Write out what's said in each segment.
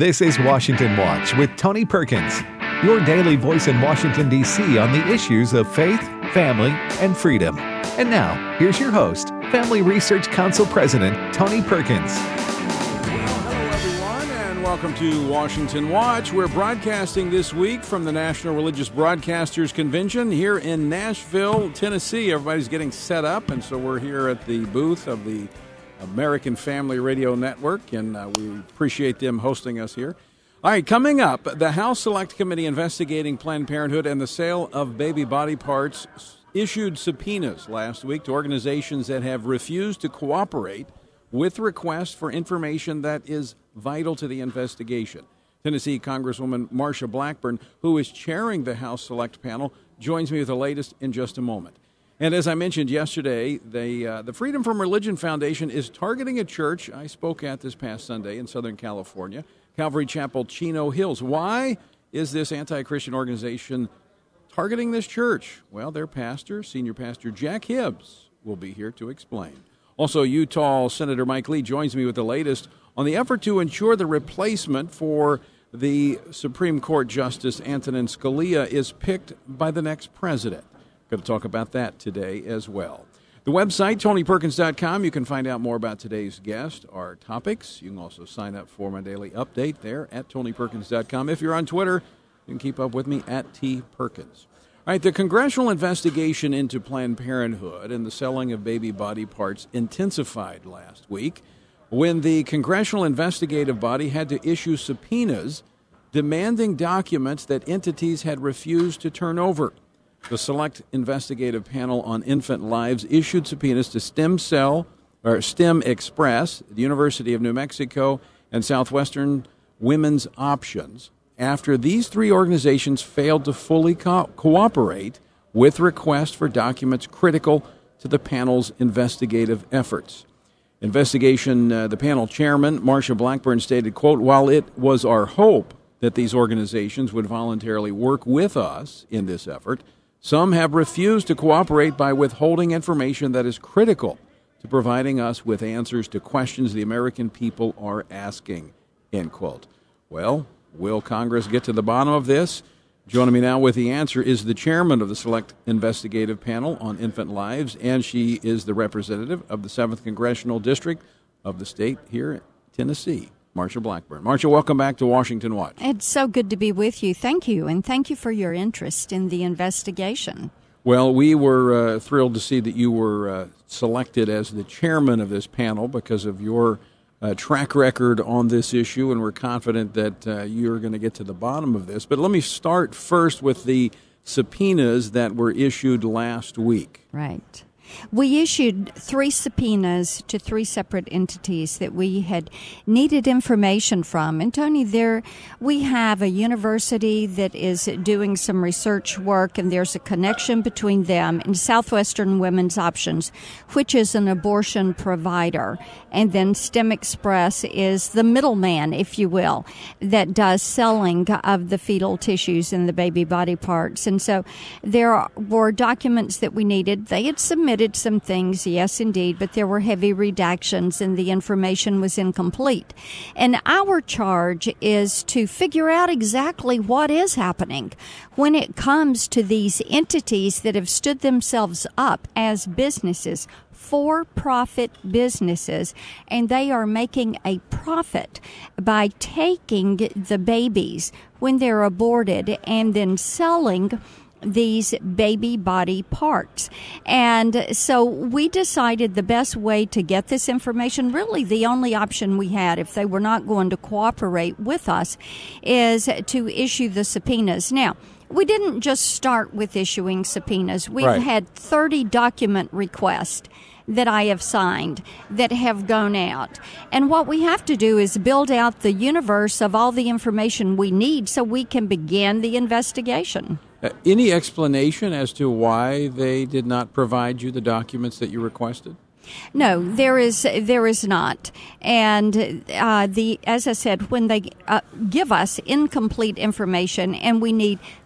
This is Washington Watch with Tony Perkins, your daily voice in Washington, D.C. on the issues of faith, family, and freedom. And now, here's your host, Family Research Council President Tony Perkins. Hello, everyone, and welcome to Washington Watch. We're broadcasting this week from the National Religious Broadcasters Convention here in Nashville, Tennessee. Everybody's getting set up, and so we're here at the booth of the American Family Radio Network, and we appreciate them hosting us here. All right, coming up, the House Select Committee investigating Planned Parenthood and the sale of baby body parts issued subpoenas last week to organizations that have refused to cooperate with requests for information that is vital to the investigation. Tennessee Congresswoman Marsha Blackburn, who is chairing the House Select panel, joins me with the latest in just a moment. And as I mentioned yesterday, the Freedom from Religion Foundation is targeting a church I spoke at this past Sunday in Southern California, Calvary Chapel, Chino Hills. Why is this anti-Christian organization targeting this church? Well, their pastor, Senior Pastor Jack Hibbs, will be here to explain. Also, Utah Senator Mike Lee joins me with the latest on the effort to ensure the replacement for the Supreme Court Justice Antonin Scalia is picked by the next president. Going to talk about that today as well. The website, TonyPerkins.com, you can find out more about today's guest, our topics. You can also sign up for my daily update there at TonyPerkins.com. If you're on Twitter, you can keep up with me at TPerkins. All right, the congressional investigation into Planned Parenthood and the selling of baby body parts intensified last week when the congressional investigative body had to issue subpoenas demanding documents that entities had refused to turn over. The Select Investigative Panel on Infant Lives issued subpoenas to STEM Express, the University of New Mexico, and Southwestern Women's Options after these three organizations failed to fully cooperate with requests for documents critical to the panel's investigative efforts. The panel chairman, Marsha Blackburn, stated, quote, "While it was our hope that these organizations would voluntarily work with us in this effort, some have refused to cooperate by withholding information that is critical to providing us with answers to questions the American people are asking," end quote. Well, will Congress get to the bottom of this? Joining me now with the answer is the chairman of the Select Investigative Panel on Infant Lives, and she is the representative of the 7th Congressional District of the state here in Tennessee, Marsha Blackburn. Marsha, welcome back to Washington Watch. It's so good to be with you. Thank you, and thank you for your interest in the investigation. Well, we were thrilled to see that you were selected as the chairman of this panel because of your track record on this issue, and we're confident that you're going to get to the bottom of this. But let me start first with the subpoenas that were issued last week. Right. We issued 3 subpoenas to 3 separate entities that we had needed information from. And Tony, we have a university that is doing some research work, and there's a connection between them and Southwestern Women's Options, which is an abortion provider. And then STEM Express is the middleman, if you will, that does selling of the fetal tissues and the baby body parts. And so there were documents that we needed. They had submitted some things, yes, indeed, but there were heavy redactions and the information was incomplete. And our charge is to figure out exactly what is happening when it comes to these entities that have stood themselves up as businesses, for-profit businesses, and they are making a profit by taking the babies when they're aborted and then selling these baby body parts. And so we decided the best way to get this information, really the only option we had if they were not going to cooperate with us, is to issue the subpoenas. Now, we didn't just start with issuing subpoenas. We've had 30 document requests that I have signed that have gone out. And what we have to do is build out the universe of all the information we need so we can begin the investigation. Any explanation as to why they did not provide you the documents that you requested? No, there is not. And as I said, when they give us incomplete information and we need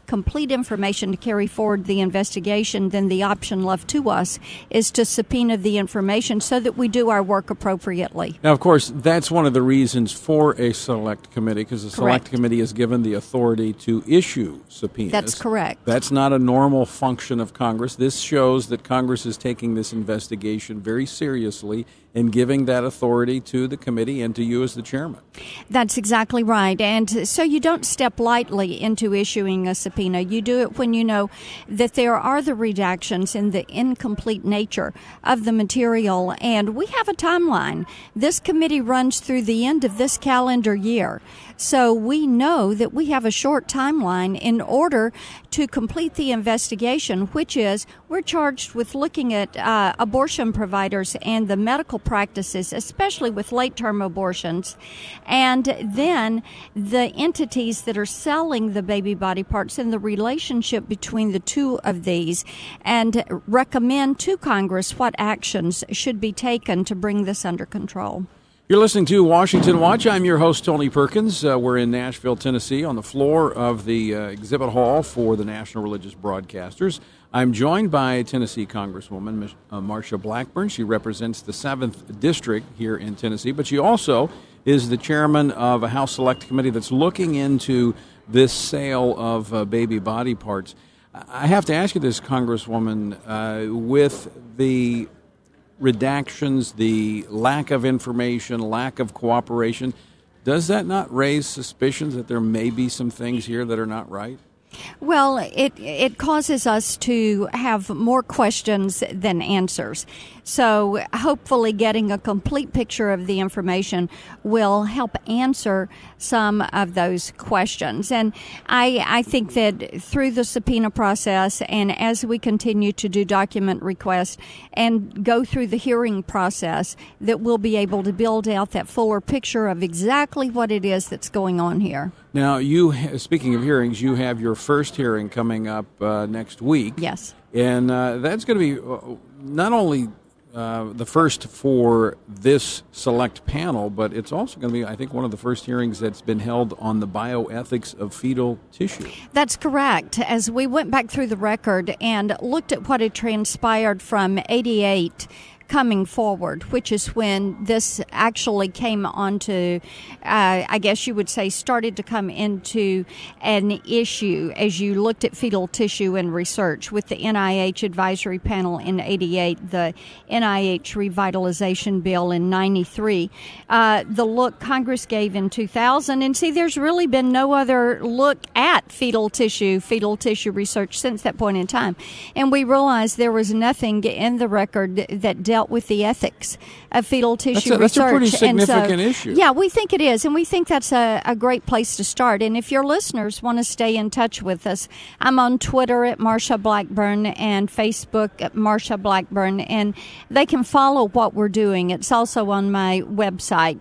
complete information to carry forward the investigation, then the option left to us is to subpoena the information so that we do our work appropriately. Now, of course, that's one of the reasons for a select committee, because the select committee is given the authority to issue subpoenas. That's correct. That's not a normal function of Congress. This shows that Congress is taking this investigation very seriously and giving that authority to the committee and to you as the chairman. That's exactly right. And so you don't step lightly into issuing a subpoena. You do it when you know that there are the redactions and the incomplete nature of the material. And we have a timeline. This committee runs through the end of this calendar year. So we know that we have a short timeline in order to complete the investigation, which is we're charged with looking at abortion providers and the medical practices, especially with late-term abortions, and then the entities that are selling the baby body parts and the relationship between the two of these, and recommend to Congress what actions should be taken to bring this under control. You're listening to Washington Watch. I'm your host, Tony Perkins. We're in Nashville, Tennessee, on the floor of the exhibit hall for the National Religious Broadcasters. I'm joined by Tennessee Congresswoman Marsha Blackburn. She represents the 7th District here in Tennessee, but she also is the chairman of a House Select Committee that's looking into this sale of baby body parts. I have to ask you this, Congresswoman, with the redactions, the lack of information, lack of cooperation, does that not raise suspicions that there may be some things here that are not right? Well, it causes us to have more questions than answers. So hopefully getting a complete picture of the information will help answer some of those questions. And I think that through the subpoena process and as we continue to do document requests and go through the hearing process, that we'll be able to build out that fuller picture of exactly what it is that's going on here. Now, speaking of hearings, you have your first hearing coming up next week. Yes. And that's going to be not only the first for this select panel, but it's also going to be, I think, one of the first hearings that's been held on the bioethics of fetal tissue. That's correct. As we went back through the record and looked at what had transpired from 88 coming forward, which is when this actually came onto, I guess you would say, started to come into an issue as you looked at fetal tissue and research with the NIH advisory panel in 88, the NIH revitalization bill in 93, the look Congress gave in 2000. And see, there's really been no other look at fetal tissue research since that point in time. And we realized there was nothing in the record that dealt with the ethics of fetal tissue research. That's a pretty significant issue. Yeah, we think it is, and we think that's a great place to start. And if your listeners want to stay in touch with us, I'm on Twitter at Marsha Blackburn and Facebook at Marsha Blackburn, and they can follow what we're doing. It's also on my website.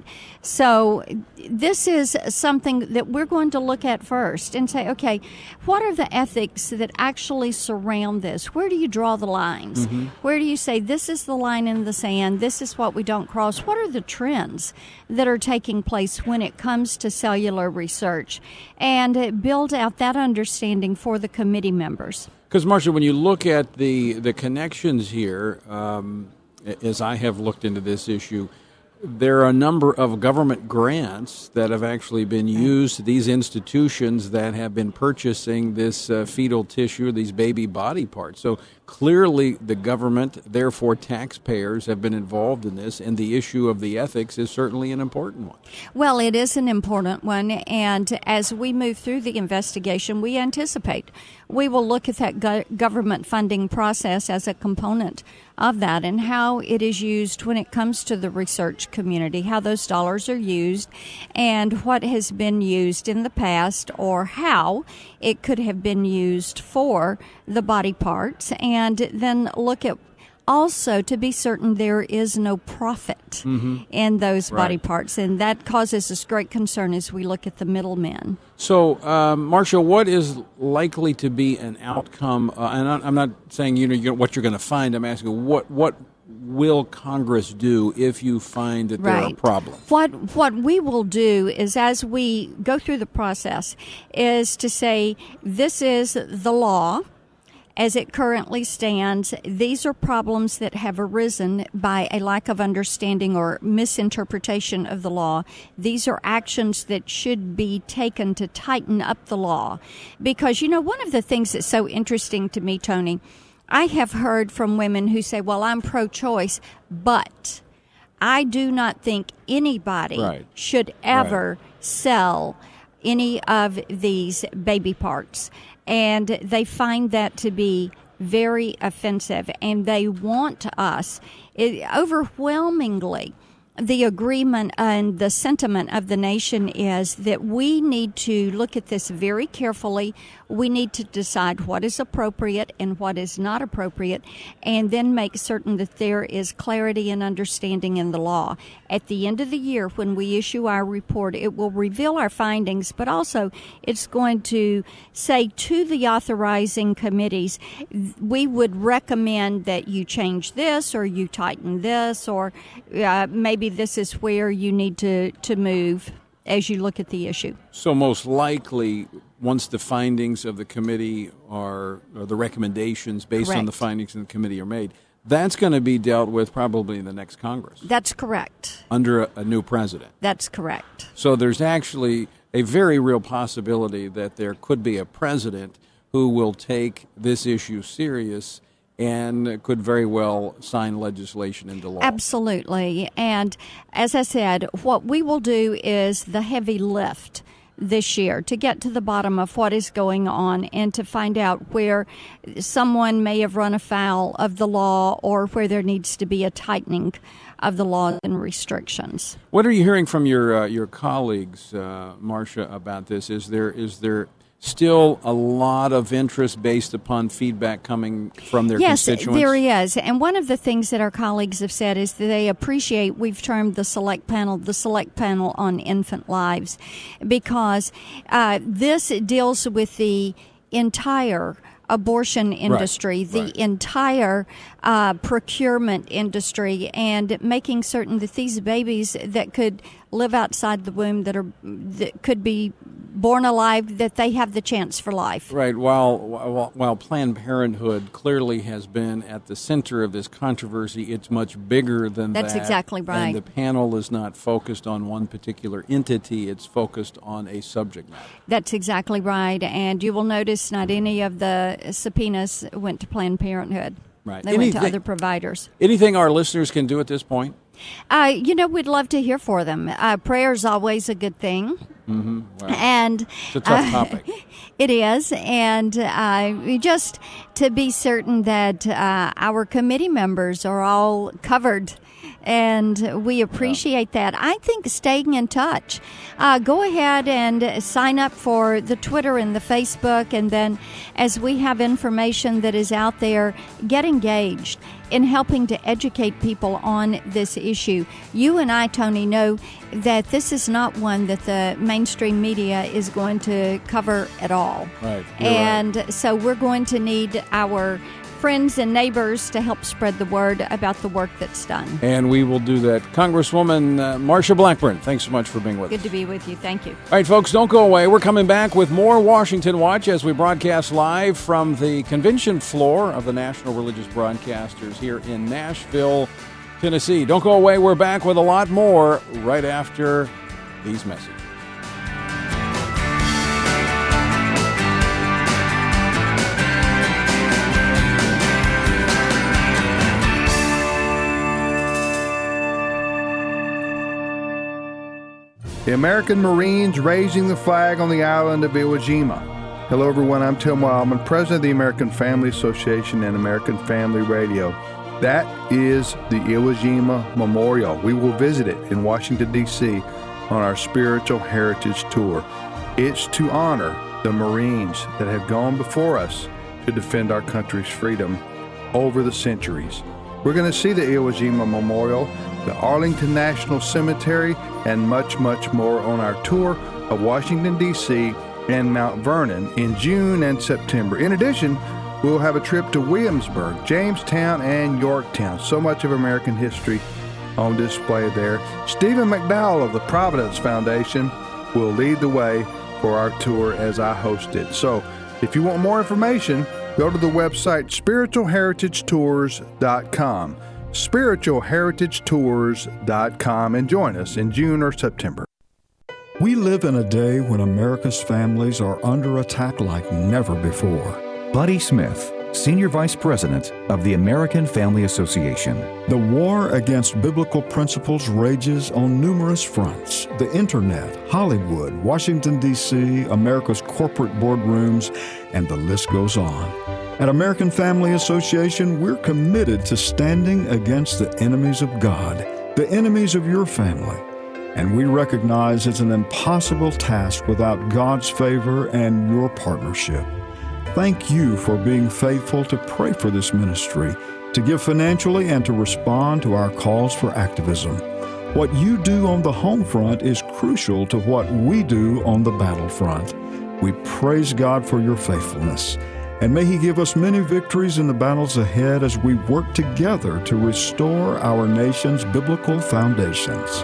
So this is something that we're going to look at first and say, okay, what are the ethics that actually surround this? Where do you draw the lines? Mm-hmm. Where do you say this is the line in the sand, this is what we don't cross? What are the trends that are taking place when it comes to cellular research? And build out that understanding for the committee members. Because, Marsha, when you look at the connections here, as I have looked into this issue, there are a number of government grants that have actually been used to these institutions that have been purchasing this fetal tissue, these baby body parts. So clearly the government, therefore taxpayers, have been involved in this, and the issue of the ethics is certainly an important one. Well, it is an important one, and as we move through the investigation, we anticipate we will look at that government funding process as a component of that and how it is used when it comes to the research community, how those dollars are used and what has been used in the past or how it could have been used for the body parts, and then look at also to be certain there is no profit in those body parts, and that causes us great concern as we look at the middlemen. So, Marsha, what is likely to be an outcome? And I'm not saying what you're going to find. I'm asking what will Congress do if you find that there are problems? What we will do is, as we go through the process, is to say this is the law as it currently stands. These are problems that have arisen by a lack of understanding or misinterpretation of the law. These are actions that should be taken to tighten up the law. Because, one of the things that's so interesting to me, Tony, I have heard from women who say, well, I'm pro-choice, but I do not think anybody should ever sell any of these baby parts. And they find that to be very offensive, and they want us, overwhelmingly, the agreement and the sentiment of the nation is that we need to look at this very carefully. We need to decide what is appropriate and what is not appropriate, and then make certain that there is clarity and understanding in the law. At the end of the year, when we issue our report, it will reveal our findings, but also it's going to say to the authorizing committees, we would recommend that you change this or you tighten this, or maybe this is where you need to move as you look at the issue. So most likely, once the findings of the committee or the recommendations based on the findings of the committee are made, that's going to be dealt with probably in the next Congress. That's correct. Under a new president. That's correct. So there's actually a very real possibility that there could be a president who will take this issue serious and could very well sign legislation into law. Absolutely. And as I said, what we will do is the heavy lift this year to get to the bottom of what is going on and to find out where someone may have run afoul of the law or where there needs to be a tightening of the laws and restrictions. What are you hearing from your colleagues, Marcia, about this? Is there still a lot of interest based upon feedback coming from their constituents? Yes, there is. And one of the things that our colleagues have said is that they appreciate, we've termed the select panel on infant lives, because this deals with the entire abortion industry, the entire procurement industry, and making certain that these babies that could live outside the womb that could be born alive, that they have the chance for life. Right. While Planned Parenthood clearly has been at the center of this controversy, it's much bigger than that. That's exactly right. And the panel is not focused on one particular entity. It's focused on a subject matter. That's exactly right. And you will notice not any of the subpoenas went to Planned Parenthood. Right. They went to other providers. Anything our listeners can do at this point? We'd love to hear for them. Prayer is always a good thing. Mm-hmm. Wow. And it's a tough topic. It is. And just to be certain that our committee members are all covered. And we appreciate that. I think staying in touch. Go ahead and sign up for the Twitter and the Facebook. And then as we have information that is out there, get engaged in helping to educate people on this issue. You and I, Tony, know that this is not one that the mainstream media is going to cover at all. Right. And so we're going to need our friends and neighbors to help spread the word about the work that's done. And we will do that. Congresswoman Marsha Blackburn, thanks so much for being with us. Good to be with you. Thank you. All right, folks, don't go away. We're coming back with more Washington Watch as we broadcast live from the convention floor of the National Religious Broadcasters here in Nashville, Tennessee. Don't go away. We're back with a lot more right after these messages. The American Marines raising the flag on the island of Iwo Jima. Hello everyone, I'm Tim Wildman, President of the American Family Association and American Family Radio. That is the Iwo Jima Memorial. We will visit it in Washington, D.C. on our Spiritual Heritage Tour. It's to honor the Marines that have gone before us to defend our country's freedom over the centuries. We're going to see the Iwo Jima Memorial, the Arlington National Cemetery, and much, much more on our tour of Washington, D.C. and Mount Vernon in June and September. In addition, We'll have a trip to Williamsburg, Jamestown, and Yorktown. So much of American history on display there. Stephen McDowell of the Providence Foundation will lead the way for our tour as I host it. So if you want more information, go to the website spiritualheritagetours.com. spiritualheritagetours.com and join us in June or September. We live in a day when America's families are under attack like never before. Buddy Smith, Senior Vice President of the American Family Association. The war against biblical principles rages on numerous fronts. The internet, Hollywood, Washington, D.C., America's corporate boardrooms, and the list goes on. At American Family Association, we're committed to standing against the enemies of God, the enemies of your family. And we recognize it's an impossible task without God's favor and your partnership. Thank you for being faithful to pray for this ministry, to give financially, and to respond to our calls for activism. What you do on the home front is crucial to what we do on the battlefront. We praise God for your faithfulness, and may He give us many victories in the battles ahead as we work together to restore our nation's biblical foundations.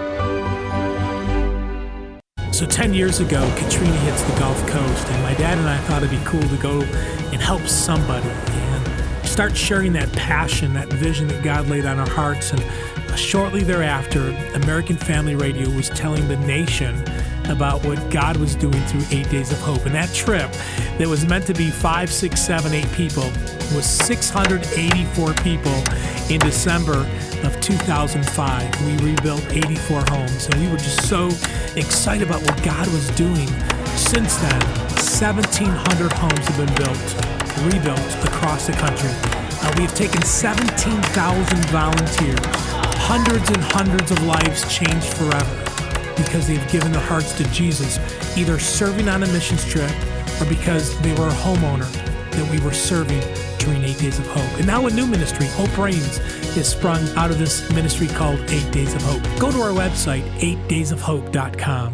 So 10 years ago, Katrina hits the Gulf Coast, and my dad and I thought it'd be cool to go and help somebody and start sharing that passion, that vision that God laid on our hearts. And shortly thereafter, American Family Radio was telling the nation about what God was doing through 8 Days of Hope. And that trip that was meant to be 5, 6, 7, 8 people was 684 people in December of 2005. We rebuilt 84 homes, and we were just so excited about what God was doing. Since then, 1,700 homes have been rebuilt across the country. We have taken 17,000 volunteers, hundreds and hundreds of lives changed forever because they've given their hearts to Jesus, either serving on a missions trip or because they were a homeowner that we were serving during 8 Days of Hope. And now a new ministry, Hope Reigns, is sprung out of this ministry called 8 Days of Hope. Go to our website, 8daysofhope.com.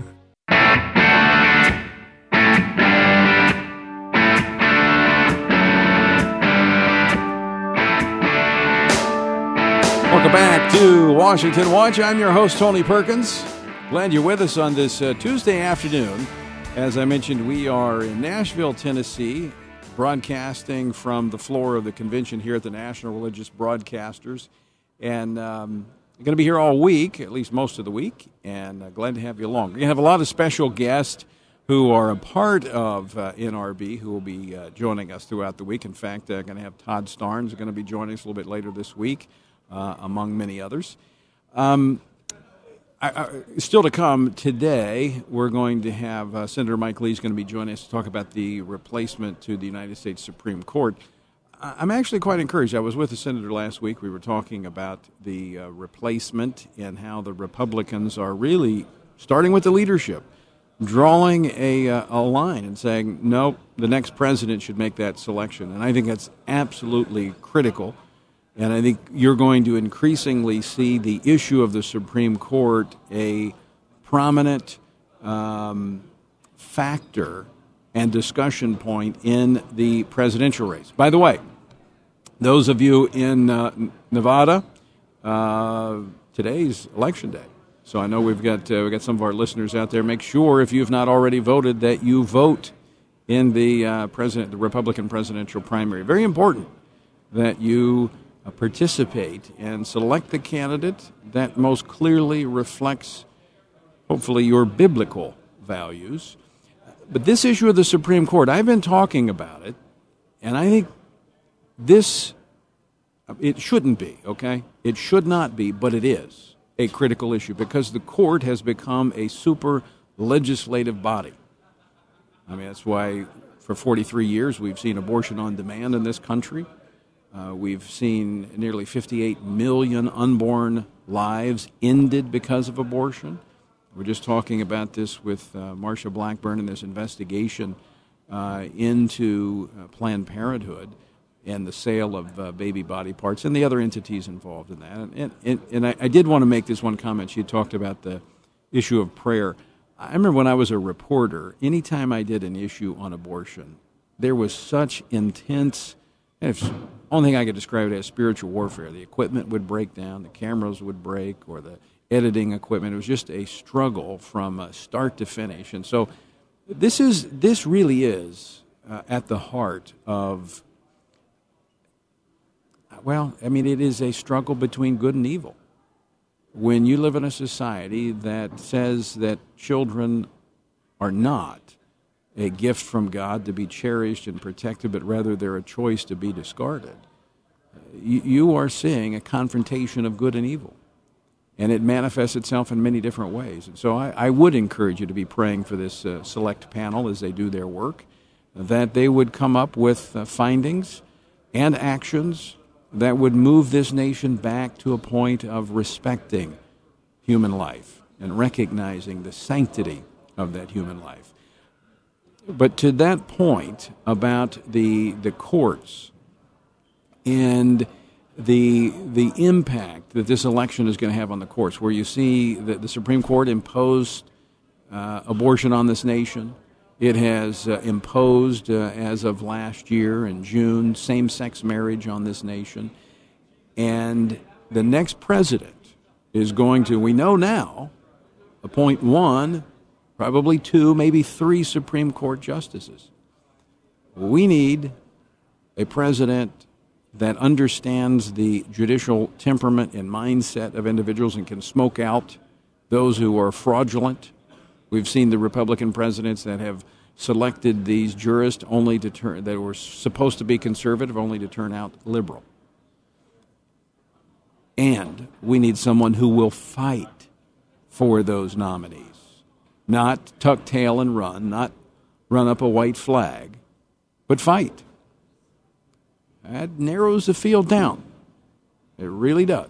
Welcome back to Washington Watch. I'm your host, Tony Perkins. Glad you're with us on this Tuesday afternoon. As I mentioned, we are in Nashville, Tennessee, broadcasting from the floor of the convention here at the National Religious Broadcasters. And I'm going to be here all week, at least most of the week, and glad to have you along. We're going to have a lot of special guests who are a part of NRB who will be joining us throughout the week. In fact, I'm going to have Todd Starnes going to be joining us a little bit later this week, among many others. Still to come today, we're going to have Senator Mike Lee is going to be joining us to talk about the replacement to the United States Supreme Court. I'm actually quite encouraged. I was with the senator last week. We were talking about the replacement and how the Republicans are really, starting with the leadership, drawing a line and saying, no, the next president should make that selection. And I think that's absolutely critical. And I think you're going to increasingly see the issue of the Supreme Court a prominent factor and discussion point in the presidential race. By the way, those of you in Nevada, today's election day. So I know we've got some of our listeners out there. Make sure, if you have not already voted, that you vote in the Republican presidential primary. Very important that you participate and select the candidate that most clearly reflects, hopefully, your biblical values. But this issue of the Supreme Court, I've been talking about it, and I think it shouldn't be, okay? It should not be, but it is a critical issue because the court has become a super legislative body. I mean, that's why for 43 years we've seen abortion on demand in this country. We've seen nearly 58 million unborn lives ended because of abortion. We're just talking about this with Marsha Blackburn and this investigation into Planned Parenthood and the sale of baby body parts and the other entities involved in that. And I did want to make this one comment. She talked about the issue of prayer. I remember when I was a reporter, anytime I did an issue on abortion, there was such intense And if only thing I could describe it as spiritual warfare. The equipment would break down, the cameras would break, or the editing equipment. It was just a struggle from start to finish. And so this really is at the heart of, it is a struggle between good and evil. When you live in a society that says that children are not a gift from God to be cherished and protected, but rather they're a choice to be discarded, you are seeing a confrontation of good and evil. And it manifests itself in many different ways. And so I would encourage you to be praying for this select panel as they do their work, that they would come up with findings and actions that would move this nation back to a point of respecting human life and recognizing the sanctity of that human life. But to that point about the courts and the impact that this election is going to have on the courts, where you see that the Supreme Court imposed abortion on this nation. It has imposed, as of last year in June, same-sex marriage on this nation. And the next president is going to, we know now, appoint 1, probably 2, maybe 3 Supreme Court justices. We need a president that understands the judicial temperament and mindset of individuals and can smoke out those who are fraudulent. We've seen the Republican presidents that have selected these jurists only to that were supposed to be conservative, only to turn out liberal. And we need someone who will fight for those nominees, not tuck tail and run, not run up a white flag, but fight. That narrows the field down. It really does.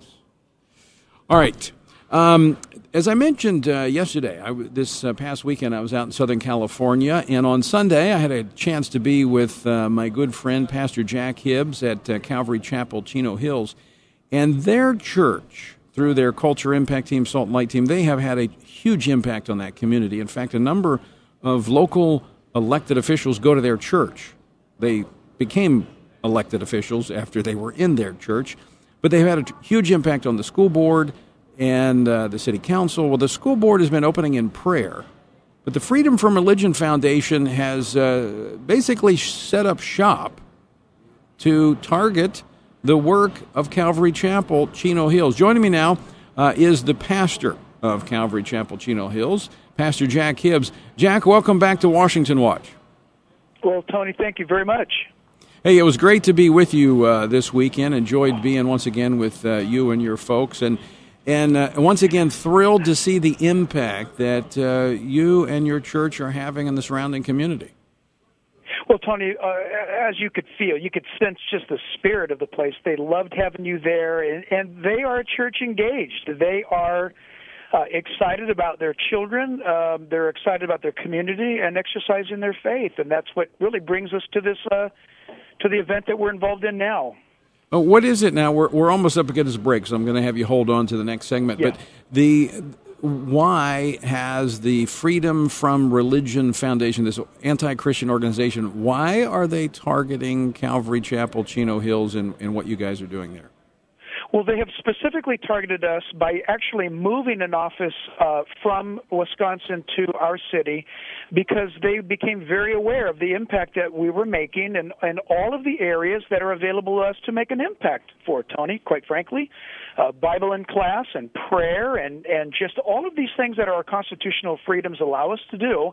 All right. As I mentioned yesterday, this past weekend I was out in Southern California, and on Sunday I had a chance to be with my good friend Pastor Jack Hibbs at Calvary Chapel, Chino Hills, and their church, through their Culture Impact Team, Salt and Light Team, they have had a huge impact on that community. In fact, a number of local elected officials go to their church. They became elected officials after they were in their church, but they've had a huge impact on the school board and the city council. Well, the school board has been opening in prayer, but the Freedom from Religion Foundation has basically set up shop to target the work of Calvary Chapel, Chino Hills. Joining me now is the pastor of Calvary Chapel, Chino Hills, Pastor Jack Hibbs. Jack, welcome back to Washington Watch. Well, Tony, thank you very much. Hey, it was great to be with you this weekend. Enjoyed being once again with you and your folks, and once again thrilled to see the impact that you and your church are having in the surrounding community. Well, Tony, as you could feel, you could sense just the spirit of the place. They loved having you there, and they are church engaged. They are excited about their children. They're excited about their community and exercising their faith, and that's what really brings us to this to the event that we're involved in now. Oh, what is it now? We're almost up against a break, so I'm going to have you hold on to the next segment. Yeah. But why has the Freedom from Religion Foundation, this anti-Christian organization, why are they targeting Calvary Chapel, Chino Hills, and what you guys are doing there? Well, they have specifically targeted us by actually moving an office from Wisconsin to our city, because they became very aware of the impact that we were making and all of the areas that are available to us to make an impact for, Tony, quite frankly. Bible in class and prayer and just all of these things that our constitutional freedoms allow us to do,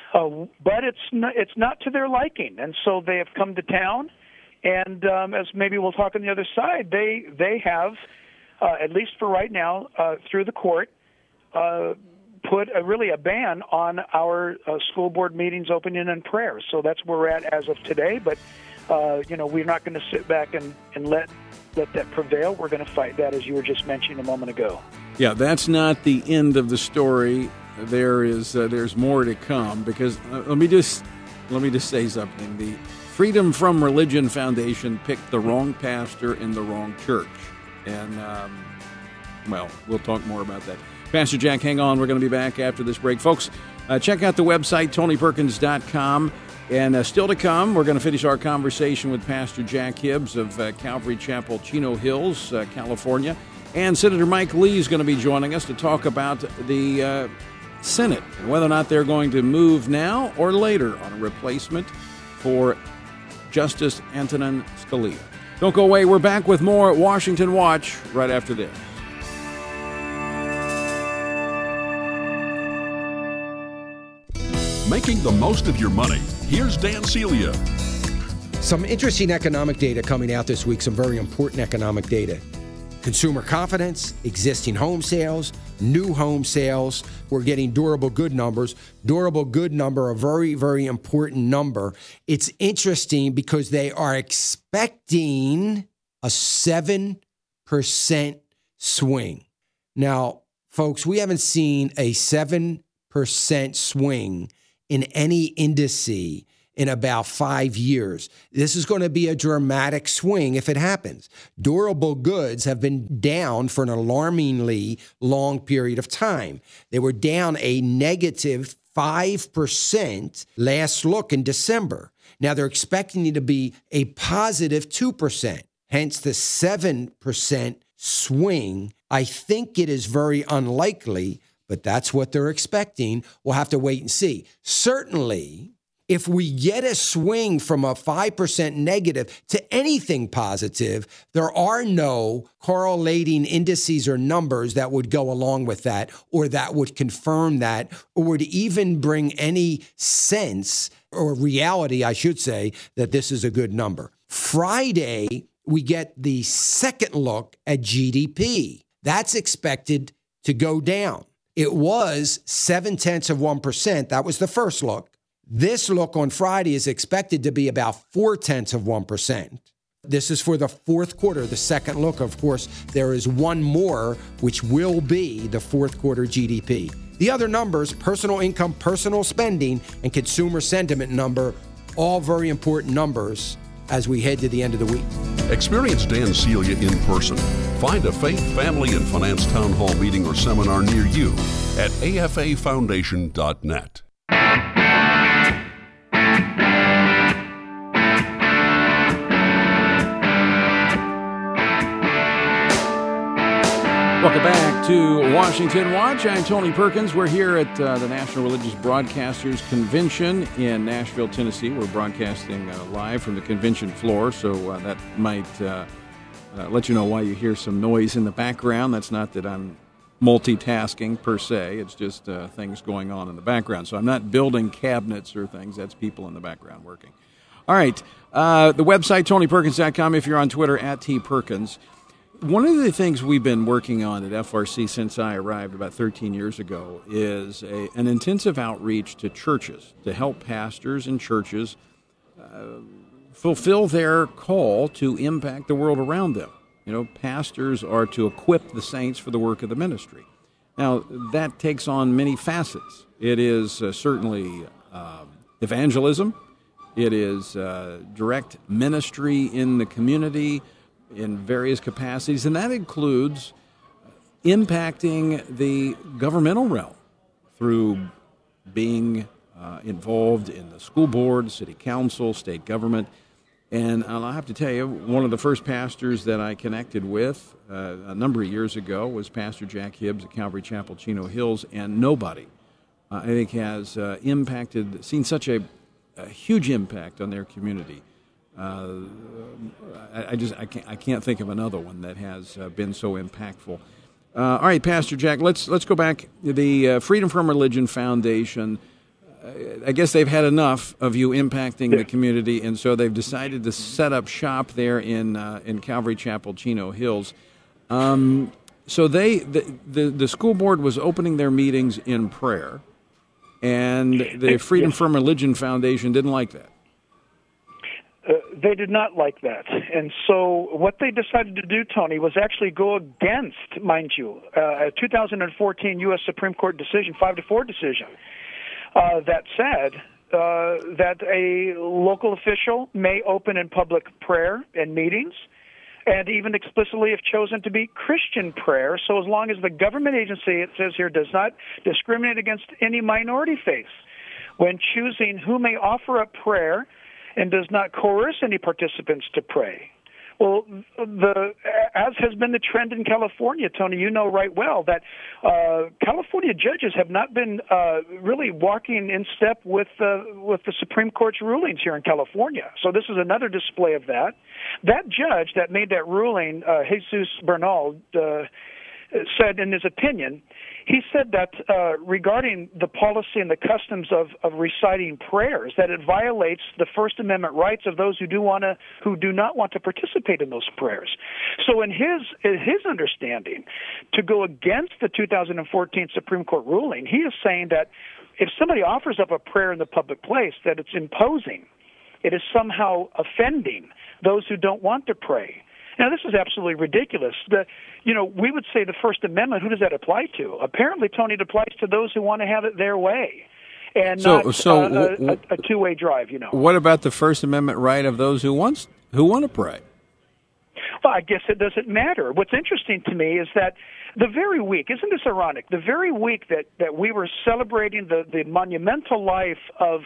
but it's not to their liking. And so they have come to town. And as maybe we'll talk on the other side, they have, at least for right now, through the court, put really a ban on our school board meetings opening in prayer. So that's where we're at as of today. But, we're not going to sit back and let that prevail. We're going to fight that, as you were just mentioning a moment ago. Yeah, that's not the end of the story. There's more to come, because let me just say something. The Freedom from Religion Foundation picked the wrong pastor in the wrong church. And, we'll talk more about that. Pastor Jack, hang on. We're going to be back after this break. Folks, check out the website, TonyPerkins.com. And still to come, we're going to finish our conversation with Pastor Jack Hibbs of Calvary Chapel, Chino Hills, California. And Senator Mike Lee is going to be joining us to talk about the Senate and whether or not they're going to move now or later on a replacement for Justice Antonin Scalia. Don't go away. We're back with more Washington Watch right after this. Making the most of your money. Here's Dan Celia. Some interesting economic data coming out this week, some very important economic data. Consumer confidence, existing home sales, new home sales. We're getting durable good numbers. Durable good number, a very, very important number. It's interesting because they are expecting a 7% swing. Now, folks, we haven't seen a 7% swing in any indice in about 5 years. This is going to be a dramatic swing if it happens. Durable goods have been down for an alarmingly long period of time. They were down a negative 5% last look in December. Now they're expecting it to be a positive 2%, hence the 7% swing. I think it is very unlikely, but that's what they're expecting. We'll have to wait and see. Certainly, if we get a swing from a 5% negative to anything positive, there are no correlating indices or numbers that would go along with that or that would confirm that or would even bring any sense or reality, I should say, that this is a good number. Friday, we get the second look at GDP. That's expected to go down. It was 0.7%. That was the first look. This look on Friday is expected to be about 0.4%. This is for the fourth quarter, the second look. Of course, there is one more, which will be the fourth quarter GDP. The other numbers, personal income, personal spending, and consumer sentiment number, all very important numbers as we head to the end of the week. Experience Dan Celia in person. Find a faith, family, and finance town hall meeting or seminar near you at afafoundation.net. Welcome back to Washington Watch. I'm Tony Perkins. We're here at the National Religious Broadcasters Convention in Nashville, Tennessee. We're broadcasting live from the convention floor, so that might let you know why you hear some noise in the background. That's not that I'm multitasking per se. It's just things going on in the background. So I'm not building cabinets or things. That's people in the background working. All right. The website, TonyPerkins.com, if you're on Twitter, at TPerkins. One of the things we've been working on at FRC since I arrived about 13 years ago is an intensive outreach to churches to help pastors and churches fulfill their call to impact the world around them. You know, pastors are to equip the saints for the work of the ministry. Now, that takes on many facets. It is certainly evangelism. It is direct ministry in the community, in various capacities, and that includes impacting the governmental realm through being involved in the school board, city council, state government. And I'll have to tell you, one of the first pastors that I connected with a number of years ago was Pastor Jack Hibbs at Calvary Chapel, Chino Hills, and nobody, I think, has seen such a huge impact on their community. I can't think of another one that has been so impactful. All right, Pastor Jack, let's go back. The Freedom from Religion Foundation, I guess they've had enough of you impacting the community, and so they've decided to set up shop there in Calvary Chapel, Chino Hills. So the school board was opening their meetings in prayer, and the Freedom from Religion Foundation didn't like that. They did not like that. And so what they decided to do, Tony, was actually go against, mind you, a 2014 U.S. Supreme Court decision, 5-4 decision, that said that a local official may open in public prayer and meetings, and even explicitly if chosen to be Christian prayer, so as long as the government agency, it says here, does not discriminate against any minority faiths. when choosing who may offer up prayer and does not coerce any participants to pray. Well, as has been the trend in California, Tony, you know right well that California judges have not been really walking in step with the Supreme Court's rulings here in California. So this is another display of that. That judge that made that ruling, Jesus Bernal, said in his opinion, he said that regarding the policy and the customs of reciting prayers, that it violates the First Amendment rights of those who do not want to participate in those prayers. So in his understanding, to go against the 2014 Supreme Court ruling, he is saying that if somebody offers up a prayer in the public place, that it's imposing. It is somehow offending those who don't want to pray. Now, this is absolutely ridiculous. We would say the First Amendment, who does that apply to? Apparently, Tony, it applies to those who want to have it their way and not a two-way drive, What about the First Amendment right of those who want to pray? Well, I guess it doesn't matter. What's interesting to me is that the very week, isn't this ironic, the very week that we were celebrating the monumental life of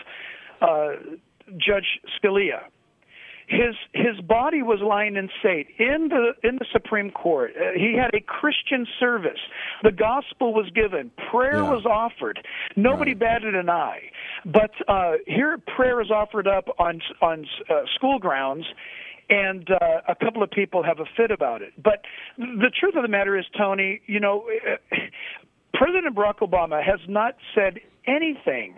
Judge Scalia, his body was lying in state in the Supreme Court. He had a Christian service. The gospel was given. Prayer was offered. Nobody batted an eye. But here, prayer is offered up on school grounds, and a couple of people have a fit about it. But the truth of the matter is, Tony, President Barack Obama has not said anything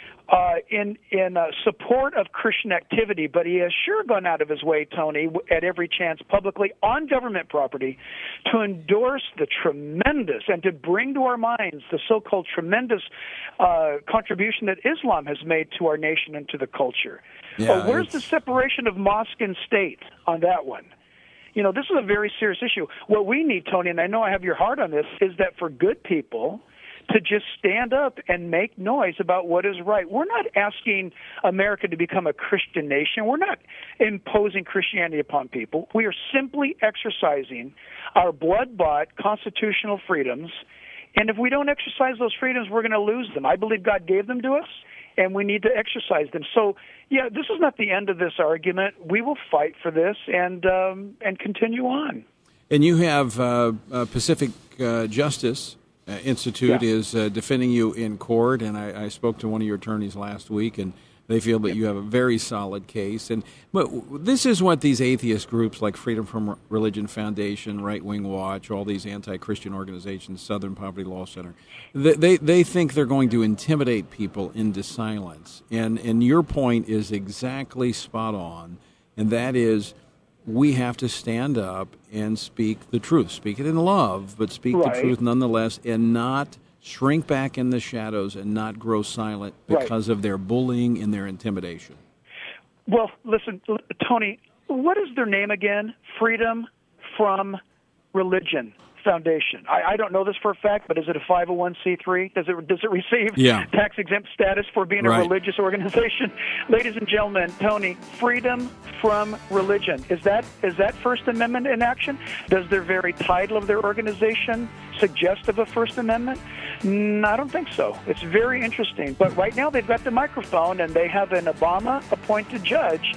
in support of Christian activity, but he has sure gone out of his way, Tony, at every chance publicly on government property to endorse the tremendous and to bring to our minds the so-called tremendous contribution that Islam has made to our nation and to the culture. Where's the separation of mosque and state on that one? This is a very serious issue. What we need, Tony, and I know I have your heart on this, is that for good people to just stand up and make noise about what is right. We're not asking America to become a Christian nation. We're not imposing Christianity upon people. We are simply exercising our blood-bought constitutional freedoms, and if we don't exercise those freedoms, we're going to lose them. I believe God gave them to us, and we need to exercise them. So, this is not the end of this argument. We will fight for this and continue on. And you have Pacific Justice Institute is defending you in court, and I spoke to one of your attorneys last week, and they feel that you have a very solid case. But this is what these atheist groups like Freedom from Religion Foundation, Right Wing Watch, all these anti-Christian organizations, Southern Poverty Law Center, they think they're going to intimidate people into silence. And your point is exactly spot on, and that is, we have to stand up and speak the truth. Speak it in love, but speak the truth nonetheless, and not shrink back in the shadows and not grow silent because of their bullying and their intimidation. Well, listen, Tony, what is their name again? Freedom from Religion Foundation. I don't know this for a fact, but is it a 501c3? Does it receive tax-exempt status for being a religious organization? Ladies and gentlemen, Tony, Freedom from Religion. Is that First Amendment in action? Does their very title of their organization suggest of a First Amendment? I don't think so. It's very interesting. But right now they've got the microphone, and they have an Obama-appointed judge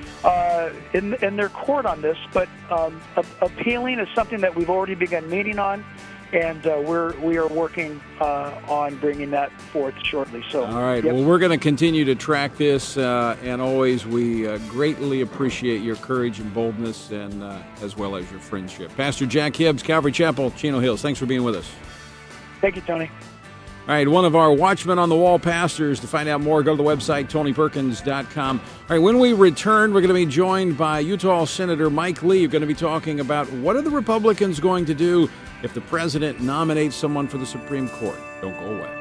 in their court on this, but appealing is something that we've already begun meeting on, and we are working on bringing that forth shortly. So, all right. Well, we're going to continue to track this, and always we greatly appreciate your courage and boldness, and as well as your friendship. Pastor Jack Hibbs, Calvary Chapel, Chino Hills. Thanks for being with us. Thank you, Tony. All right, one of our Watchmen on the Wall pastors. To find out more, go to the website, TonyPerkins.com. All right, when we return, we're going to be joined by Utah Senator Mike Lee. We're going to be talking about what are the Republicans going to do if the president nominates someone for the Supreme Court. Don't go away.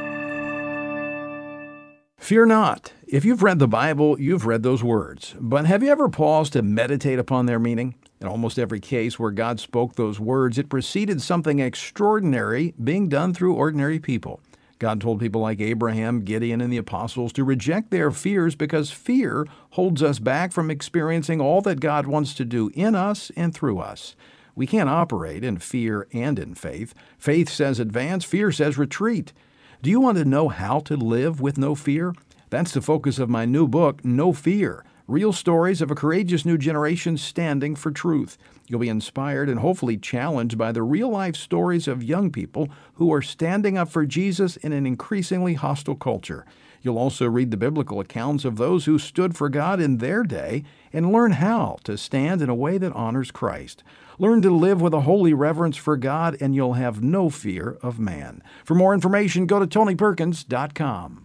Fear not. If you've read the Bible, you've read those words. But have you ever paused to meditate upon their meaning? In almost every case where God spoke those words, it preceded something extraordinary being done through ordinary people. God told people like Abraham, Gideon, and the apostles to reject their fears because fear holds us back from experiencing all that God wants to do in us and through us. We can't operate in fear and in faith. Faith says advance, fear says retreat. Do you want to know how to live with no fear? That's the focus of my new book, No Fear. Real stories of a courageous new generation standing for truth. You'll be inspired and hopefully challenged by the real-life stories of young people who are standing up for Jesus in an increasingly hostile culture. You'll also read the biblical accounts of those who stood for God in their day and learn how to stand in a way that honors Christ. Learn to live with a holy reverence for God, and you'll have no fear of man. For more information, go to TonyPerkins.com.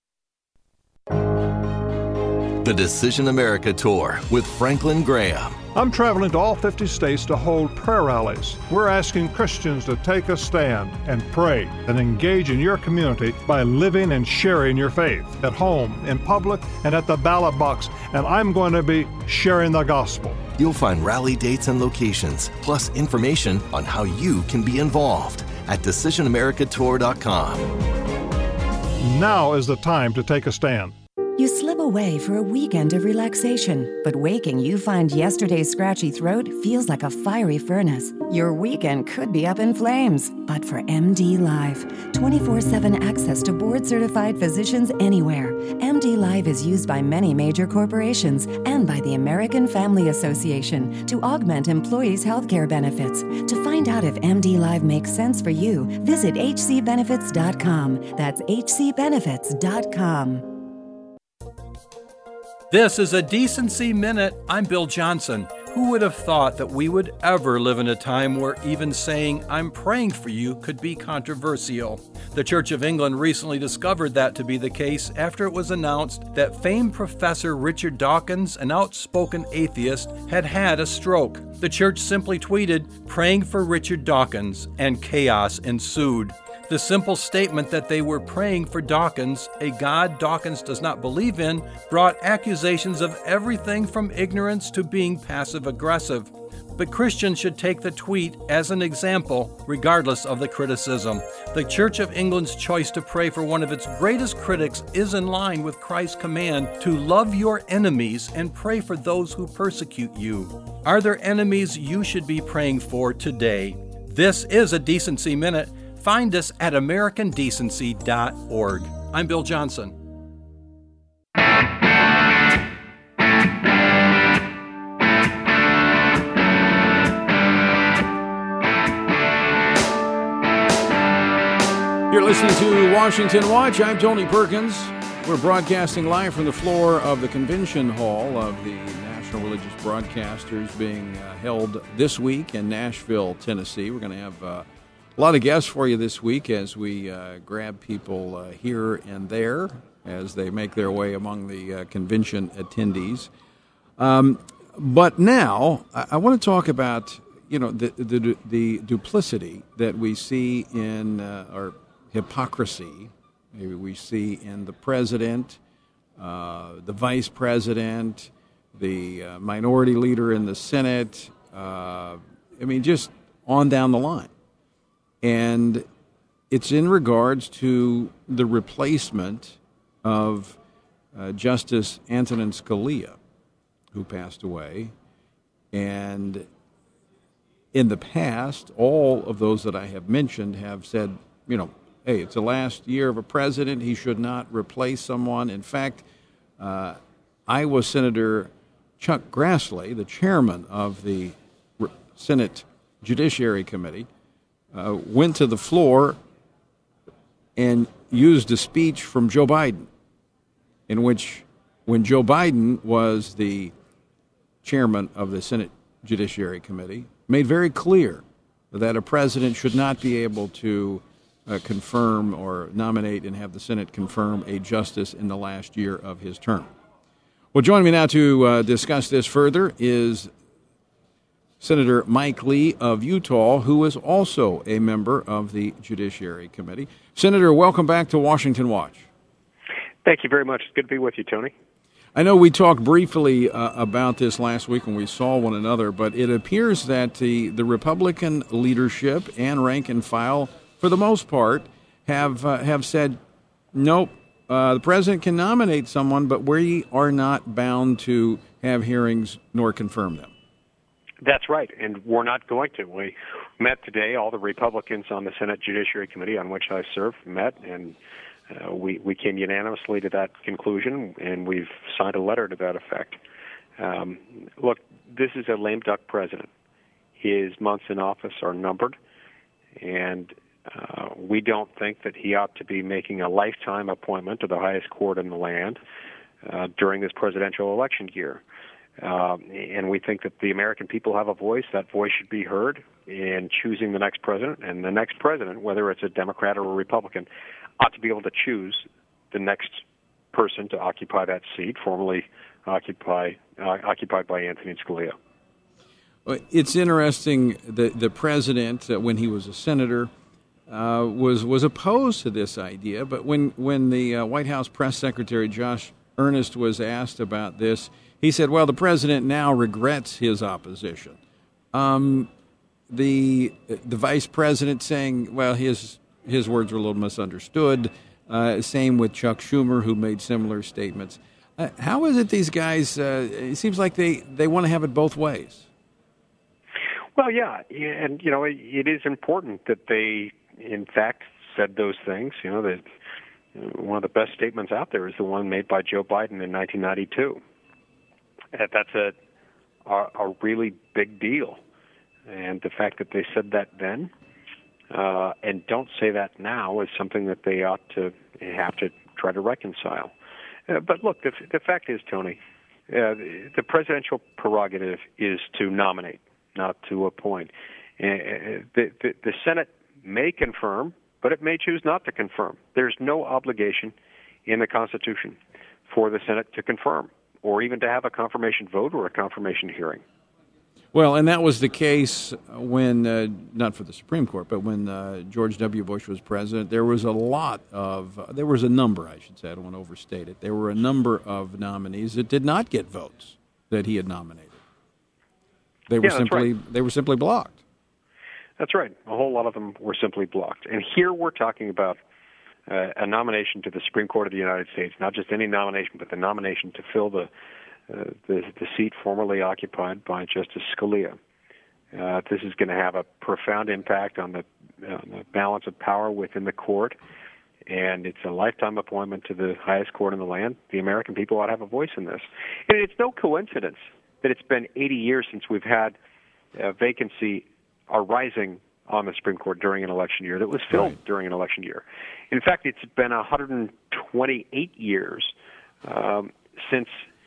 The Decision America Tour with Franklin Graham. I'm traveling to all 50 states to hold prayer rallies. We're asking Christians to take a stand and pray and engage in your community by living and sharing your faith at home, in public, and at the ballot box. And I'm going to be sharing the gospel. You'll find rally dates and locations, plus information on how you can be involved at DecisionAmericaTour.com. Now is the time to take a stand. You slip away for a weekend of relaxation, but waking you find yesterday's scratchy throat feels like a fiery furnace. Your weekend could be up in flames, but for MD Live, 24/7 access to board-certified physicians anywhere. MD Live is used by many major corporations and by the American Family Association to augment employees' healthcare benefits. To find out if MD Live makes sense for you, visit hcbenefits.com. That's hcbenefits.com. This is a Decency Minute. I'm Bill Johnson. Who would have thought that we would ever live in a time where even saying, "I'm praying for you," could be controversial? The Church of England recently discovered that to be the case after it was announced that famed Professor Richard Dawkins, an outspoken atheist, had had a stroke. The church simply tweeted, "Praying for Richard Dawkins," and chaos ensued. The simple statement that they were praying for Dawkins, a God Dawkins does not believe in, brought accusations of everything from ignorance to being passive-aggressive. But Christians should take the tweet as an example, regardless of the criticism. The Church of England's choice to pray for one of its greatest critics is in line with Christ's command to love your enemies and pray for those who persecute you. Are there enemies you should be praying for today? This is a Decency Minute. Find us at AmericanDecency.org. I'm Bill Johnson. You're listening to Washington Watch. I'm Tony Perkins. We're broadcasting live from the floor of the Convention Hall of the National Religious Broadcasters being held this week in Nashville, Tennessee. We're going to have a lot of guests for you this week as we grab people here and there as they make their way among the convention attendees. But now I want to talk about, the duplicity that we see in or hypocrisy maybe we see in the president, the vice president, the minority leader in the Senate. Just on down the line. And it's in regards to the replacement of Justice Antonin Scalia, who passed away. And in the past, all of those that I have mentioned have said, hey, it's the last year of a president. He should not replace someone. In fact, Iowa Senator Chuck Grassley, the chairman of the Senate Judiciary Committee, went to the floor and used a speech from Joe Biden, in which, when Joe Biden was the chairman of the Senate Judiciary Committee, made very clear that a president should not be able to confirm or nominate and have the Senate confirm a justice in the last year of his term. Well, joining me now to discuss this further is Senator Mike Lee of Utah, who is also a member of the Judiciary Committee. Senator, welcome back to Washington Watch. Thank you very much. It's good to be with you, Tony. I know we talked briefly about this last week when we saw one another, but it appears that the Republican leadership and rank and file, for the most part, have said, nope, the president can nominate someone, but we are not bound to have hearings nor confirm them. That's right, and we're not going to. We met today, all the Republicans on the Senate Judiciary Committee, on which I serve, met, and we came unanimously to that conclusion, and we've signed a letter to that effect. Look, this is a lame duck president. His months in office are numbered, and we don't think that he ought to be making a lifetime appointment to the highest court in the land during this presidential election year. And we think that the American people have a voice. That voice should be heard in choosing the next president. And the next president, whether it's a Democrat or a Republican, ought to be able to choose the next person to occupy that seat, formerly occupied by Anthony Scalia. It's interesting that the president, when he was a senator, was opposed to this idea. But when the White House press secretary, Josh Earnest, was asked about this, he said, well, the president now regrets his opposition. The vice president saying, well, his words were a little misunderstood. Same with Chuck Schumer, who made similar statements. How is it these guys, it seems like they want to have it both ways? Well, yeah, and, it is important that they, in fact, said those things. That one of the best statements out there is the one made by Joe Biden in 1992. That's a really big deal. And the fact that they said that then and don't say that now is something that they ought to have to try to reconcile. But look, the fact is, Tony, the presidential prerogative is to nominate, not to appoint. The Senate may confirm, but it may choose not to confirm. There's no obligation in the Constitution for the Senate to confirm, or even to have a confirmation vote or a confirmation hearing. Well, and that was the case when, not for the Supreme Court, but when George W. Bush was president, there was a number, I should say, I don't want to overstate it, there were a number of nominees that did not get votes that he had nominated. They were simply blocked. That's right. A whole lot of them were simply blocked. And here we're talking about a nomination to the Supreme Court of the United States, not just any nomination, but the nomination to fill the seat formerly occupied by Justice Scalia. This is going to have a profound impact on the balance of power within the court, and it's a lifetime appointment to the highest court in the land. The American people ought to have a voice in this. And it's no coincidence that it's been 80 years since we've had a vacancy arising on the Supreme Court during an election year that was filled during an election year. In fact, it's been 128 years since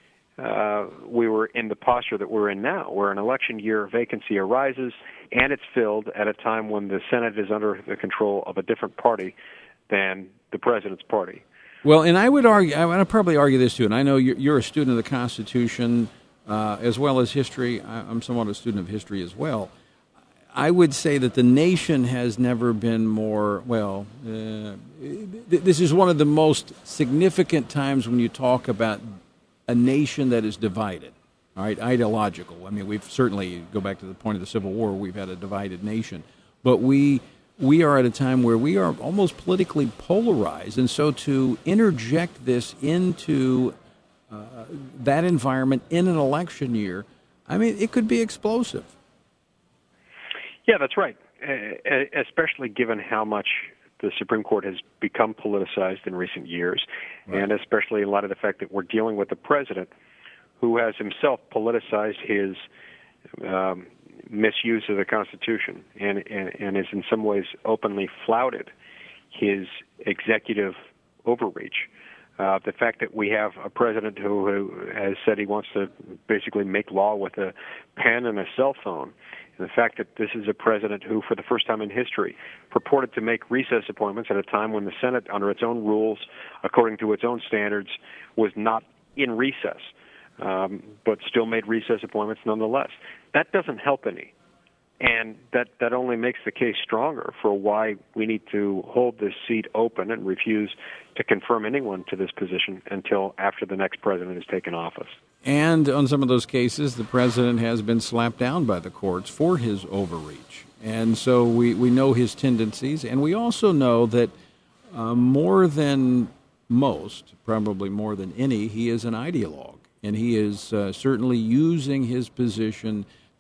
we were in the posture that we're in now, where an election year vacancy arises and it's filled at a time when the Senate is under the control of a different party than the president's party. Well, and I would probably argue this too, and I know you're a student of the Constitution as well as history. I'm somewhat a student of history as well. I would say that the nation has never been more, this is one of the most significant times when you talk about a nation that is divided, all right, ideological. I mean, we've certainly, go back to the point of the Civil War, we've had a divided nation. But we are at a time where we are almost politically polarized. And so to interject this into that environment in an election year, I mean, it could be explosive. Yeah, that's right, especially given how much the Supreme Court has become politicized in recent years, and especially in light of the fact that we're dealing with a president who has himself politicized his misuse of the Constitution and is in some ways openly flouted his executive overreach. The fact that we have a president who has said he wants to basically make law with a pen and a cell phone, and the fact that this is a president who, for the first time in history, purported to make recess appointments at a time when the Senate, under its own rules, according to its own standards, was not in recess, but still made recess appointments nonetheless. That doesn't help any. And that only makes the case stronger for why we need to hold this seat open and refuse to confirm anyone to this position until after the next president has taken office. And on some of those cases, the president has been slapped down by the courts for his overreach. And so we know his tendencies, and we also know that more than most, probably more than any, he is an ideologue. And he is certainly using his position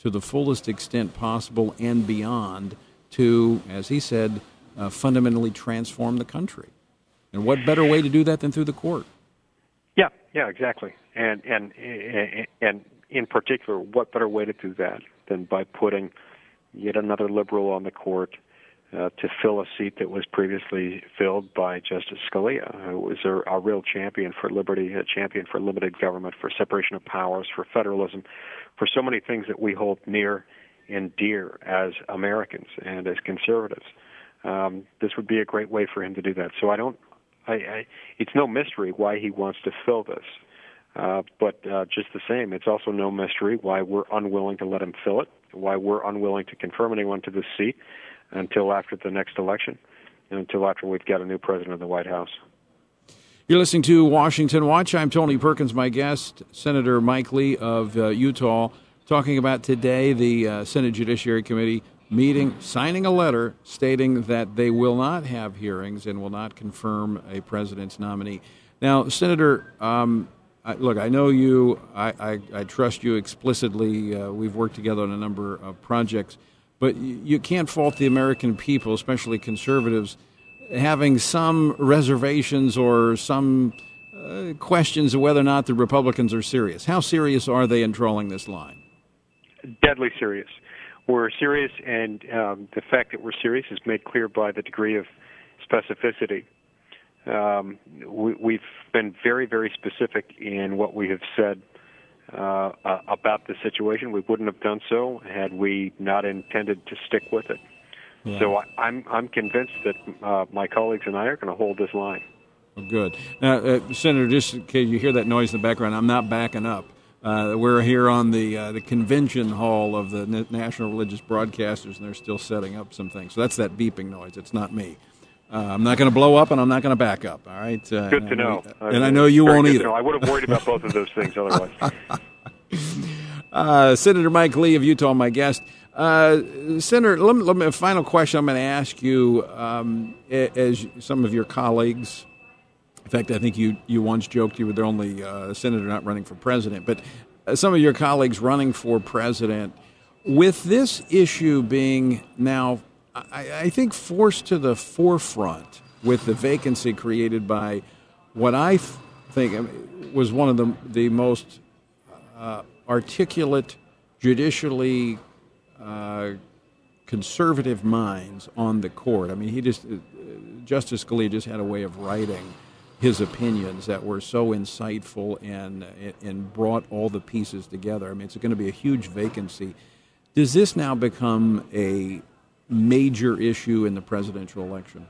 to the fullest extent possible and beyond to, as he said, fundamentally transform the country. And what better way to do that than through the court? Yeah, exactly. And in particular, what better way to do that than by putting yet another liberal on the court to fill a seat that was previously filled by Justice Scalia, who was a real champion for liberty, a champion for limited government, for separation of powers, for federalism, for so many things that we hold near and dear as Americans and as conservatives. This would be a great way for him to do that. So it's no mystery why he wants to fill this. But just the same, it's also no mystery why we're unwilling to let him fill it, why we're unwilling to confirm anyone to this seat until after the next election, and until after we've got a new president of the White House. You're listening to Washington Watch. I'm Tony Perkins. My guest, Senator Mike Lee of Utah, talking about today the Senate Judiciary Committee meeting, signing a letter stating that they will not have hearings and will not confirm a president's nominee. Now, Senator, look, I know you. I trust you explicitly. We've worked together on a number of projects, but you can't fault the American people, especially conservatives, having some reservations or some questions of whether or not the Republicans are serious. How serious are they in drawing this line? Deadly serious. We're serious, and the fact that we're serious is made clear by the degree of specificity. We've been very, very specific in what we have said about the situation. We wouldn't have done so had we not intended to stick with it. Yeah. So I'm convinced that my colleagues and I are going to hold this line. Well, good. Now, Senator, just in case you hear that noise in the background, I'm not backing up. We're here on the convention hall of the National Religious Broadcasters, and they're still setting up some things. So that's that beeping noise. It's not me. I'm not going to blow up, and I'm not going to back up. All right. Good to know. And I know you won't either. I would have worried about both of those things otherwise. Senator Mike Lee of Utah, my guest. Senator, let me, a final question I'm going to ask you, as some of your colleagues. In fact, I think you once joked you were the only senator not running for president. But some of your colleagues running for president, with this issue being now, I think, forced to the forefront with the vacancy created by what I think was one of the most articulate, judicially conservative minds on the court. I mean, Justice Scalia just had a way of writing his opinions that were so insightful and brought all the pieces together. I mean, it's going to be a huge vacancy. Does this now become a major issue in the presidential election?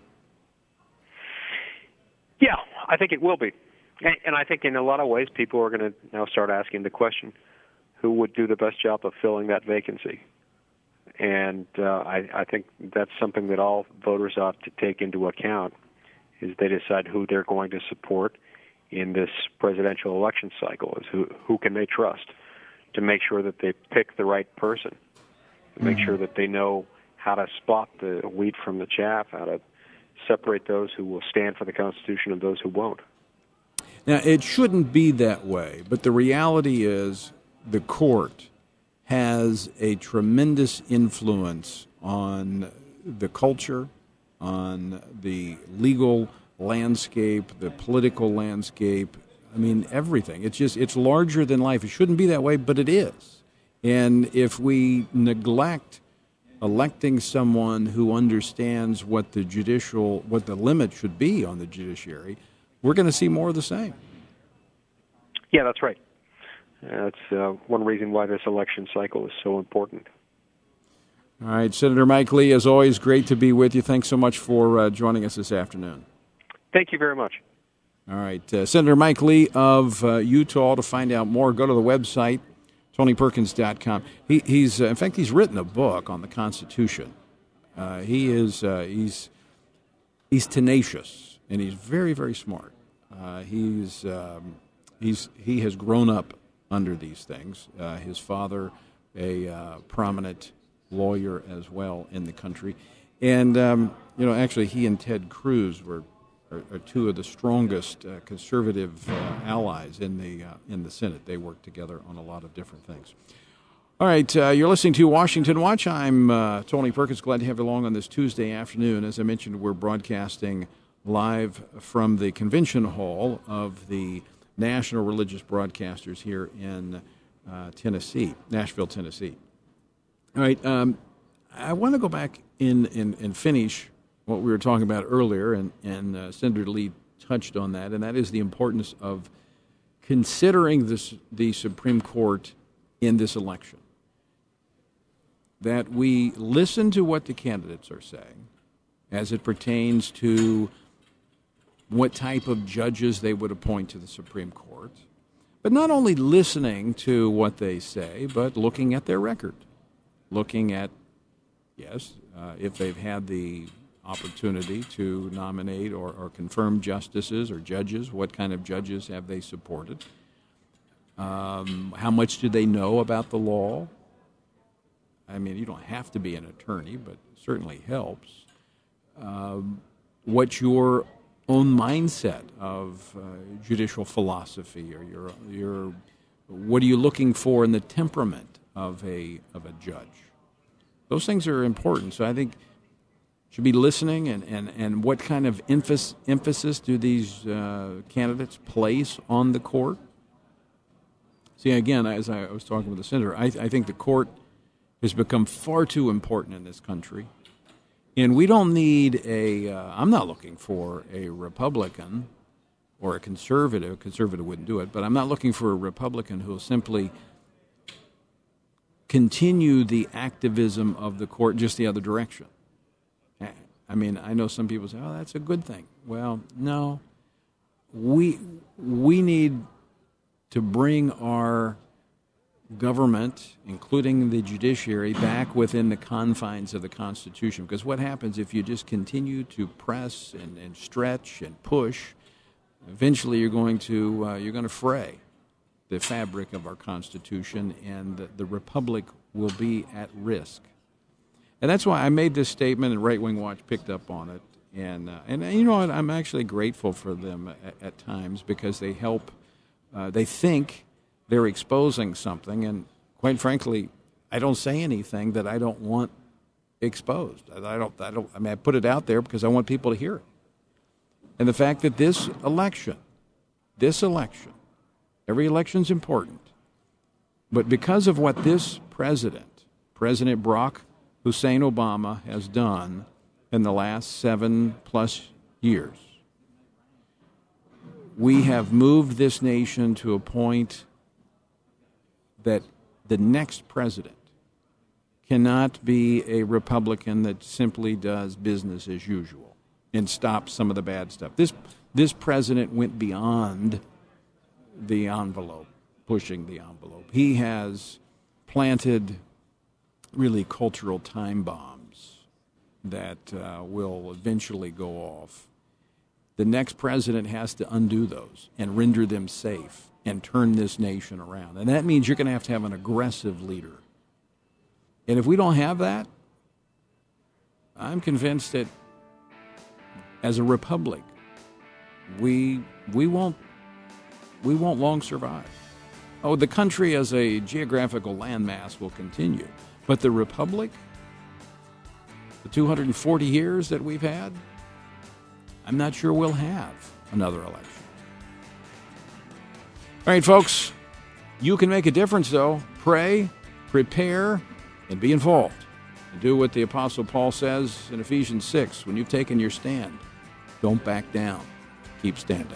Yeah, I think it will be. And I think in a lot of ways people are going to now start asking the question, who would do the best job of filling that vacancy? And I think that's something that all voters ought to take into account, is they decide who they're going to support in this presidential election cycle, is who can they trust to make sure that they pick the right person, to make sure that they know how to spot the wheat from the chaff, how to separate those who will stand for the Constitution and those who won't. Now, it shouldn't be that way, but the reality is the court has a tremendous influence on the culture, on the legal landscape, the political landscape. I mean, everything. It's larger than life. It shouldn't be that way, but it is. And if we neglect electing someone who understands what the limit should be on the judiciary, we're going to see more of the same. Yeah, that's right. That's one reason why this election cycle is so important. All right, Senator Mike Lee, as always, great to be with you. Thanks so much for joining us this afternoon. Thank you very much. All right, Senator Mike Lee of Utah. To find out more, go to the website, TonyPerkins.com. He's in fact, he's written a book on the Constitution. He's tenacious, and he's very, very smart. He has grown up under these things. His father, a prominent lawyer as well in the country, and actually, he and Ted Cruz are two of the strongest conservative allies in the Senate. They work together on a lot of different things. All right, you're listening to Washington Watch. I'm Tony Perkins. Glad to have you along on this Tuesday afternoon. As I mentioned, we're broadcasting live from the convention hall of the National Religious Broadcasters here in Tennessee, Nashville, Tennessee. All right, I want to go back and finish what we were talking about earlier, and Senator Lee touched on that, and that is the importance of considering the Supreme Court in this election. That we listen to what the candidates are saying as it pertains to what type of judges they would appoint to the Supreme Court, but not only listening to what they say, but looking at their record, looking at, if they've had the opportunity to nominate or confirm justices or judges, what kind of judges have they supported, how much do they know about the law. I mean, you don't have to be an attorney, but it certainly helps. What's your own mindset of judicial philosophy, or your what are you looking for in the temperament of a judge? Those things are important. So I think should be listening, and what kind of emphasis do these candidates place on the court? See, again, as I was talking with the senator, I think the court has become far too important in this country. And we don't need I'm not looking for a Republican or a conservative. A conservative wouldn't do it, but I'm not looking for a Republican who will simply continue the activism of the court just the other direction. I mean, I know some people say, oh, that's a good thing. Well, no. We need to bring our government, including the judiciary, back within the confines of the Constitution. Because what happens if you just continue to press and stretch and push, eventually you're going to fray the fabric of our Constitution, and the Republic will be at risk. And that's why I made this statement, and Right Wing Watch picked up on it. And you know what? I'm actually grateful for them at times, because they help. They think they're exposing something, and quite frankly, I don't say anything that I don't want exposed. I put it out there because I want people to hear it. And the fact that this election, every election's important, but because of what this President Barack Hussein Obama has done in the last 7+ years, we have moved this nation to a point that the next president cannot be a Republican that simply does business as usual and stops some of the bad stuff. This president went beyond the envelope, pushing the envelope. He has planted really cultural time bombs that will eventually go off. The next president has to undo those and render them safe and turn this nation around. And that means you're going to have an aggressive leader. And if we don't have that, I'm convinced that as a republic, we won't long survive. Oh, the country as a geographical landmass will continue. But the republic, the 240 years that we've had, I'm not sure we'll have another election. All right, folks, you can make a difference, though. Pray, prepare, and be involved. And do what the Apostle Paul says in Ephesians 6, when you've taken your stand, don't back down. Keep standing.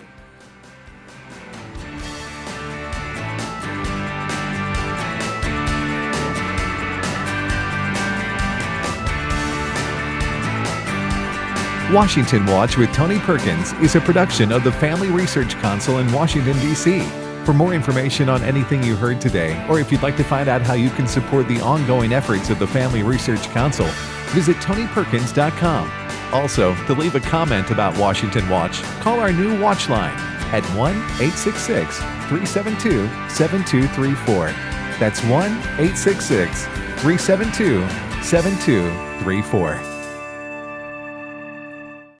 Washington Watch with Tony Perkins is a production of the Family Research Council in Washington, D.C. For more information on anything you heard today, or if you'd like to find out how you can support the ongoing efforts of the Family Research Council, visit TonyPerkins.com. Also, to leave a comment about Washington Watch, call our new Watch line at 1-866-372-7234. That's 1-866-372-7234.